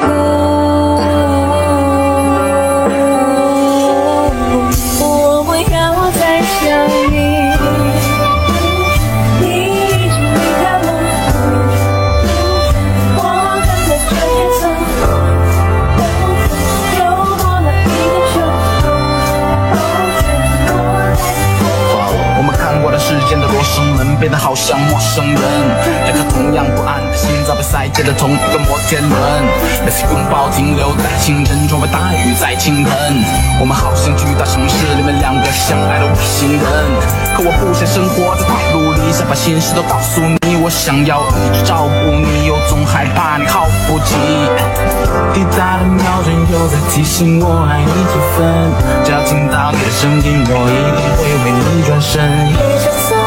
我不要再想你，你已经离开我，我看在这夜色，又过了一个秋， 我们看过了世间的罗生门，变得好像陌生人。两颗同样不安的心早被塞进了同一个摩天轮。每次拥抱停留在清晨，窗外大雨在倾盆。我们好像巨大城市里面两个相爱的外星人。可我不想生活在套路里，想把心事都告诉你。我想要一直照顾你，又总害怕你耗不起。滴答的秒针又在提醒我爱你几分。只要听到你的声音，我一定会为你转身。 一下子